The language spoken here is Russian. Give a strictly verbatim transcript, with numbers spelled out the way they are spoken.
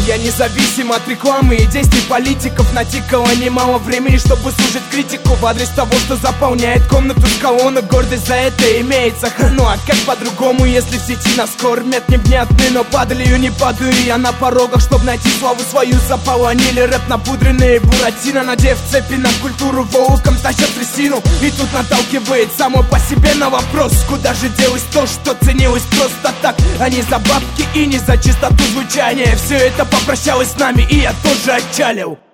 Я независим от рекламы и действий политиков. Натикало немало времени, чтобы слушать критику в адрес того, что заполняет комнату с колонок. Гордость за это имеется. Ну а как по-другому, если в сети нас кормят невнятны, но падалью не падаю я на порогах, чтоб найти славу свою. Заполонили рэп напудренные буратино, надев цепи на культуру, волоком тащат трясину. И тут наталкивает само по себе на вопрос: куда же делось то, что ценилось просто так, а не за бабки и не за чистоту звучания? Все это попрощалось с нами, и я тоже отчалил.